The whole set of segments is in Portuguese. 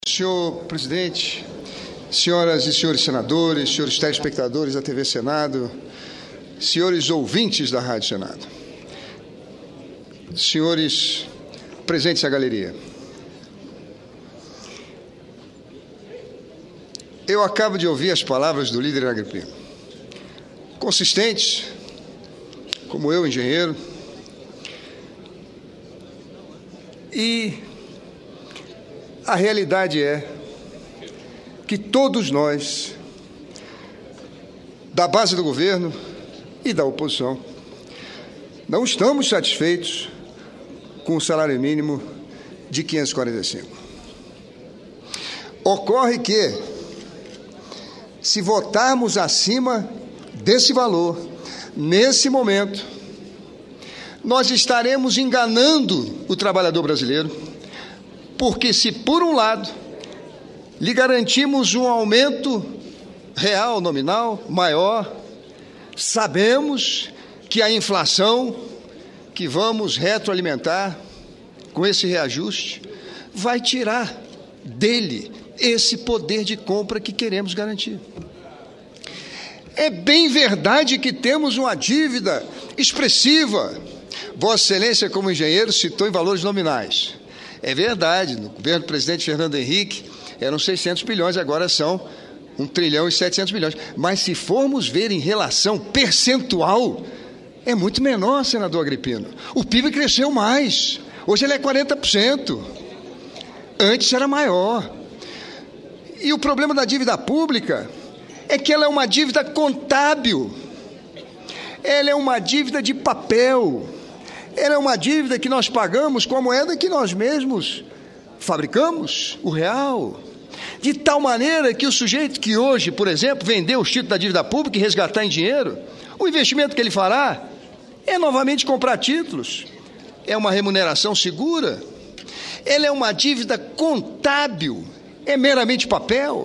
Senhor presidente, senhoras e senhores senadores, senhores telespectadores da TV Senado, senhores ouvintes da Rádio Senado, senhores presentes na galeria, eu acabo de ouvir as palavras do líder Agripino, consistentes, como eu, engenheiro, e a realidade é que todos nós, da base do governo e da oposição, não estamos satisfeitos com o salário mínimo de 545. Ocorre que, se votarmos acima desse valor, nesse momento, nós estaremos enganando o trabalhador brasileiro, porque se, por um lado, lhe garantimos um aumento real, nominal, maior, sabemos que a inflação que vamos retroalimentar com esse reajuste vai tirar dele esse poder de compra que queremos garantir. É bem verdade que temos uma dívida expressiva. Vossa Excelência, como engenheiro, citou em valores nominais. É verdade, no governo do presidente Fernando Henrique eram 600 bilhões, agora são 1 trilhão e 700 bilhões. Mas se formos ver em relação percentual, é muito menor, senador Agripino. O PIB cresceu mais, hoje ele é 40%, antes era maior. E o problema da dívida pública é que ela é uma dívida contábil, ela é uma dívida de papel, ela é uma dívida que nós pagamos com a moeda que nós mesmos fabricamos, o real. De tal maneira que o sujeito que hoje, por exemplo, vendeu os títulos da dívida pública e resgatar em dinheiro, o investimento que ele fará é novamente comprar títulos. É uma remuneração segura. Ela é uma dívida contábil, é meramente papel.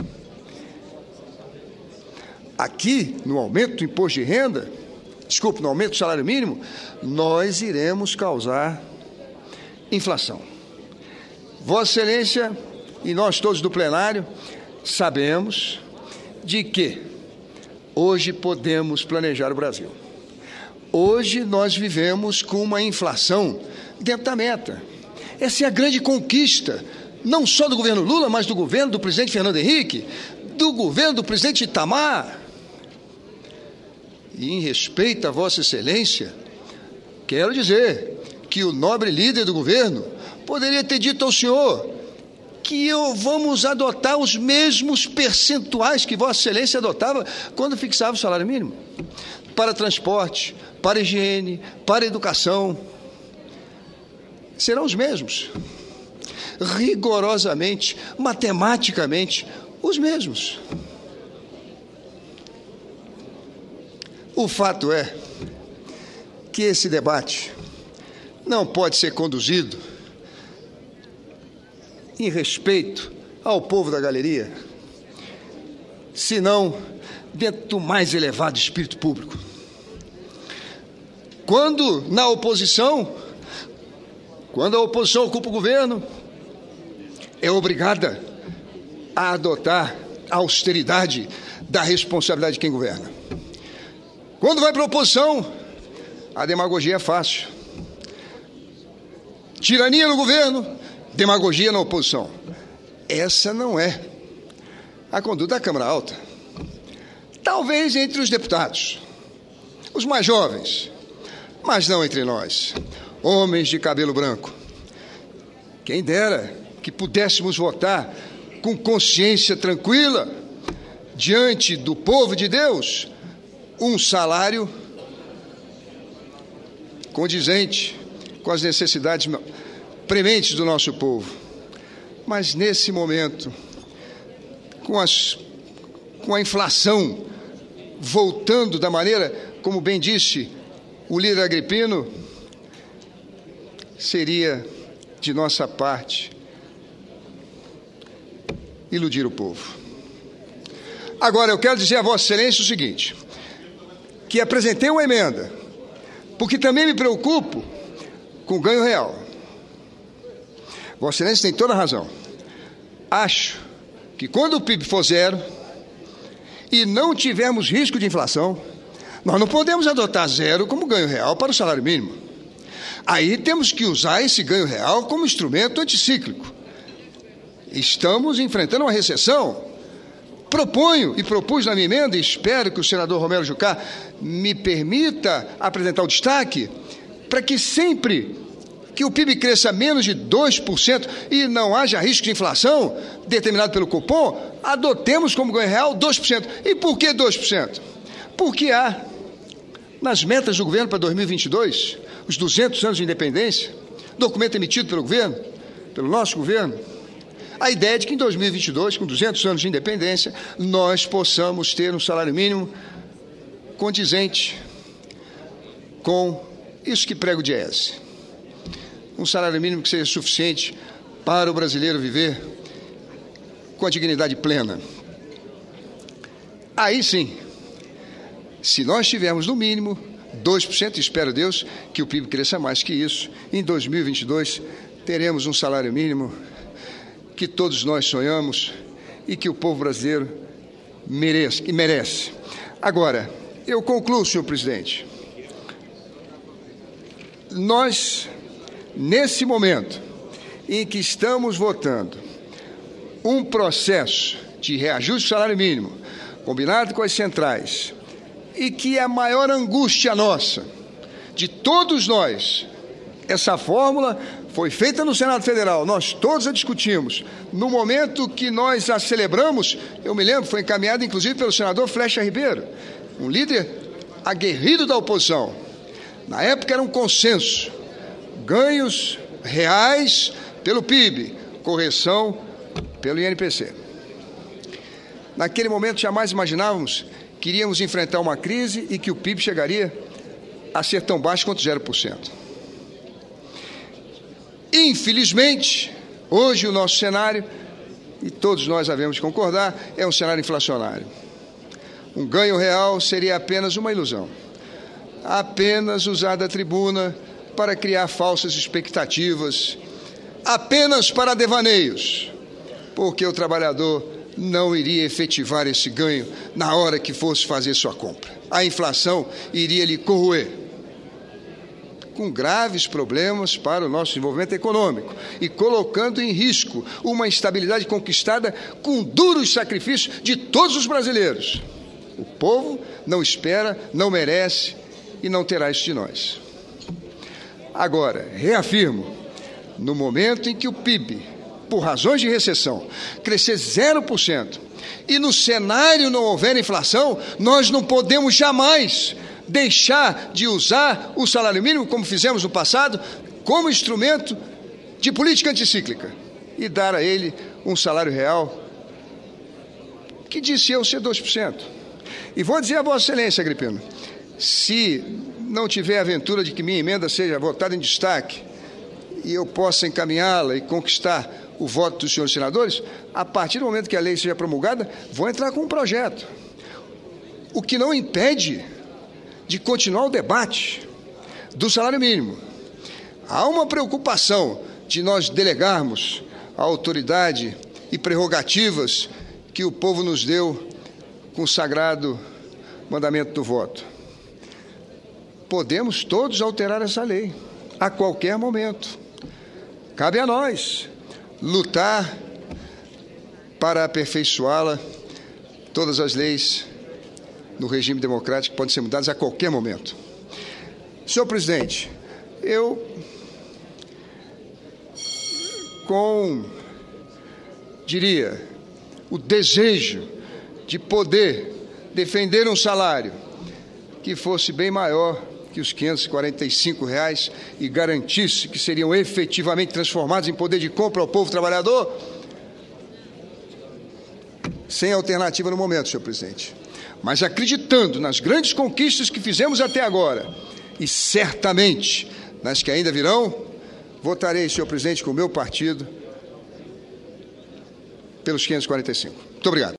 Aqui, no aumento do imposto de renda, no aumento do salário mínimo, nós iremos causar inflação. Vossa Excelência e nós todos do plenário sabemos de que hoje podemos planejar o Brasil. Hoje nós vivemos com uma inflação dentro da meta. Essa é a grande conquista, não só do governo Lula, mas do governo do presidente Fernando Henrique, do governo do presidente Itamar. E em respeito a Vossa Excelência, quero dizer que o nobre líder do governo poderia ter dito ao senhor que vamos adotar os mesmos percentuais que Vossa Excelência adotava quando fixava o salário mínimo, para transporte, para higiene, para educação. Serão os mesmos, rigorosamente, matematicamente, os mesmos. O fato é que esse debate não pode ser conduzido em respeito ao povo da galeria, senão dentro do mais elevado espírito público. Quando a oposição ocupa o governo, é obrigada a adotar a austeridade da responsabilidade de quem governa. Quando vai para a oposição, a demagogia é fácil. Tirania no governo, demagogia na oposição. Essa não é a conduta da Câmara Alta. Talvez entre os deputados, os mais jovens, mas não entre nós, homens de cabelo branco. Quem dera que pudéssemos votar com consciência tranquila, diante do povo de Deus, um salário condizente com as necessidades prementes do nosso povo. Mas nesse momento, com a inflação voltando da maneira, como bem disse o líder Agripino, seria de nossa parte iludir o povo. Agora, eu quero dizer a Vossa Excelência o seguinte, que apresentei uma emenda, porque também me preocupo com o ganho real. Vossa Excelência tem toda a razão. Acho que quando o PIB for zero e não tivermos risco de inflação, nós não podemos adotar zero como ganho real para o salário mínimo. Aí temos que usar esse ganho real como instrumento anticíclico. Estamos enfrentando uma recessão. Proponho e propus na minha emenda, e espero que o senador Romero Jucá me permita apresentar o destaque, para que sempre que o PIB cresça menos de 2% e não haja risco de inflação determinado pelo Copom, adotemos como ganho real 2%. E por que 2%? Porque há, nas metas do governo para 2022, os 200 anos de independência, documento emitido pelo governo, pelo nosso governo, a ideia de que em 2022, com 200 anos de independência, nós possamos ter um salário mínimo condizente com isso que prega o Diese. Um salário mínimo que seja suficiente para o brasileiro viver com a dignidade plena. Aí sim, se nós tivermos no mínimo 2%, espero Deus que o PIB cresça mais que isso, em 2022 teremos um salário mínimo que todos nós sonhamos e que o povo brasileiro merece. Agora, eu concluo, senhor presidente. Nós, nesse momento em que estamos votando um processo de reajuste do salário mínimo, combinado com as centrais, e que é a maior angústia nossa, de todos nós, essa fórmula foi feita no Senado Federal, nós todos a discutimos. No momento que nós a celebramos, eu me lembro, foi encaminhada inclusive pelo senador Flecha Ribeiro, um líder aguerrido da oposição. Na época era um consenso, ganhos reais pelo PIB, correção pelo INPC. Naquele momento jamais imaginávamos que iríamos enfrentar uma crise e que o PIB chegaria a ser tão baixo quanto 0%. Infelizmente, hoje o nosso cenário, e todos nós havemos de concordar, é um cenário inflacionário. Um ganho real seria apenas uma ilusão, apenas usar da tribuna para criar falsas expectativas, apenas para devaneios, porque o trabalhador não iria efetivar esse ganho na hora que fosse fazer sua compra. A inflação iria lhe corroer, com graves problemas para o nosso desenvolvimento econômico e colocando em risco uma estabilidade conquistada com duros sacrifícios de todos os brasileiros. O povo não espera, não merece e não terá isso de nós. Agora, reafirmo, no momento em que o PIB, por razões de recessão, crescer 0% e no cenário não houver inflação, nós não podemos jamais deixar de usar o salário mínimo, como fizemos no passado, como instrumento de política anticíclica e dar a ele um salário real que disse eu ser 2%. E vou dizer a Vossa Excelência, Agripino, se não tiver a aventura de que minha emenda seja votada em destaque e eu possa encaminhá-la e conquistar o voto dos senhores senadores, a partir do momento que a lei seja promulgada, vou entrar com um projeto. O que não impede de continuar o debate do salário mínimo. Há uma preocupação de nós delegarmos a autoridade e prerrogativas que o povo nos deu com o sagrado mandamento do voto. Podemos todos alterar essa lei a qualquer momento. Cabe a nós lutar para aperfeiçoá-la. Todas as leis no regime democrático podem ser mudadas a qualquer momento. Senhor presidente, eu, diria, o desejo de poder defender um salário que fosse bem maior que os R$ 545 e garantisse que seriam efetivamente transformados em poder de compra ao povo trabalhador, sem alternativa no momento, senhor presidente. Mas acreditando nas grandes conquistas que fizemos até agora e certamente nas que ainda virão, votarei, senhor presidente, com o meu partido pelos 545. Muito obrigado.